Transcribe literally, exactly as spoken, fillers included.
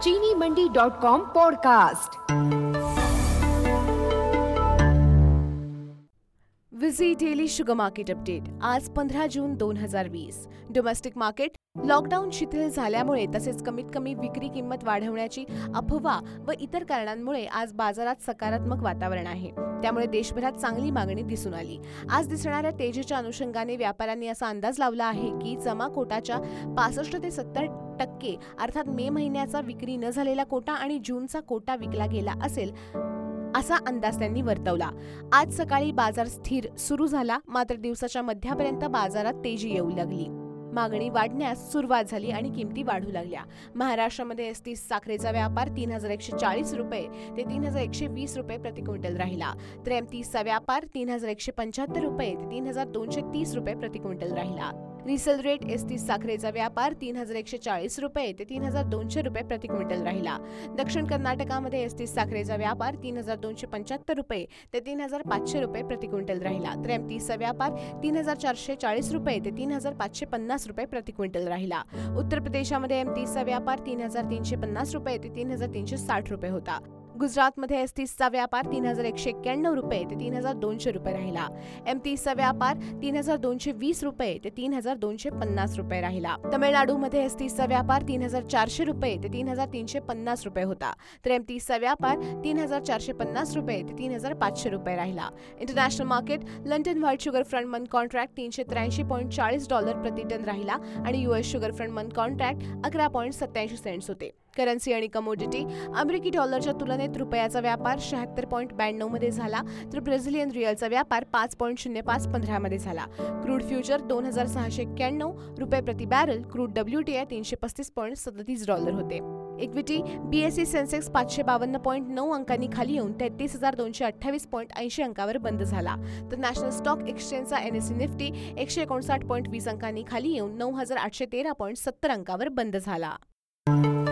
चीनी Mandi dot com podcast. विजी daily sugar market update आज पंधरा जून दोन हजार वीस। डोमेस्टिक मार्केट लॉकडाऊन शिथिल झाल्यामुळे तसेच कमीत कमी विक्री किंमत वाढवण्याची अफवा व इतर कारणांमुळे आज बाजारात सकारात्मक वातावरण आहे, त्यामुळे देशभरात चांगली मागणी दिसून आली। आज दिसणाऱ्या तेजीच्या अनुषंगाने व्यापाऱ्यांनी असा अंदाज लावला आहे की जमा कोटाच्या पासष्ट ते सत्तर टक्के अर्थात मे महिन्याचा विक्री न झालेला कोटा आणि जूनचा कोटा विकला गेला असेल असा अंदाज त्यांनी वर्तवला। आज सकाळी बाजार स्थिर सुरू झाला, मात्र दिवसाच्या मध्यापर्यंत बाजारात तेजी येऊ लागली। मागणी वाढण्यास सुरुवात झाली आणि किमती वाढू लागल्या। महाराष्ट्रामध्ये एसतीस साखरेचा व्यापार तीन हजार एकशे चाळीस रुपये ते तीन हजार एकशे वीस रुपये प्रति क्विंटल राहिला, तर एमतीसचा व्यापार तीन हजार एकशे पंच्याहत्तर रुपये ते तीन हजार दोनशे तीस रुपये प्रति क्विंटल राहिला। रिसेल रेट एसतीस साखरेचा व्यापार तीन हजार एकशे चाळीस रुपये ते तीन हजार दोनशे रुपये प्रति क्विंटल राहिला। दक्षिण कर्नाटकामध्ये एसतीस साखरेचा व्यापार तीन हजार दोनशे पंच्याहत्तर रुपये ते तीन हजार पाचशे रुपये प्रति क्विंटल राहिला, तर एमतीसचा व्यापार तीन हजार चारशे चाळीस रुपये ते तीन हजार पाचशे पन्नास रुपये प्रति क्विंटल राहिला। उत्तर प्रदेशामध्ये एमतीसचा व्यापार तीन हजार तीनशे पन्नास रुपये ते तीन हजार तीनशे साठ रुपये होता। गुजरातमध्ये एसतीसचा व्यापार तीन हजार एकशे एक्क्याण्णव रुपये ते तीन हजार दोनशे रुपये राहिला। एमतीसचा व्यापार तीन हजार दोनशे वीस रुपये ते तीन हजार दोनशे पन्नास रुपये राहिला। तमिळनाडूमध्ये एसतीसचा व्यापार तीन हजार चारशे रुपये ते तीन हजार तीनशे पन्नास रुपये होता, तर एमतीसचा व्यापार तीन हजार चारशे पन्नास रुपये ते तीन हजार पाचशे रुपये राहिला। International market London white sugar front month contract तीनशे त्र्याऐंशी पॉईंट चाळीस डॉलर प्रति टन राहिला आणि US sugar front month contract अकरा पॉईंट सत्याऐंशी सेंट्स होते। करन्सी आणि कमोडिटी अमेरिकी डॉलरच्या तुलनेत रुपयाचा व्यापार शहात्तर पॉईंट ब्याण्णव मध्ये झाला, तर ब्राझिलियन रिअलचा व्यापार पाच पॉईंट शून्य पाच पंधरा मध्ये झाला। क्रूड फ्युचर दोन हजार सहाशे एक्क्याण्णव रुपये प्रति बॅरल, क्रूड डब्ल्यूटीआय तीनशे पस्तीस पॉईंट सदतीस डॉलर होते। इक्विटी बीएसई सेन्सेक्स पाचशे बावन्न पॉईंट नऊ अंकांनी खाली येऊन तेहतीस हजार दोनशे अठ्ठावीस पॉईंट ऐंशी अंकावर बंद झाला, तर नॅशनल स्टॉक एक्सचेंजचा एनएसई निफ्टी एकशे एकोणसाठ पॉईंट वीस अंकांनी खाली येऊन नऊ हजार आठशे तेरा पॉईंट सत्तर अंकावर बंद झाला।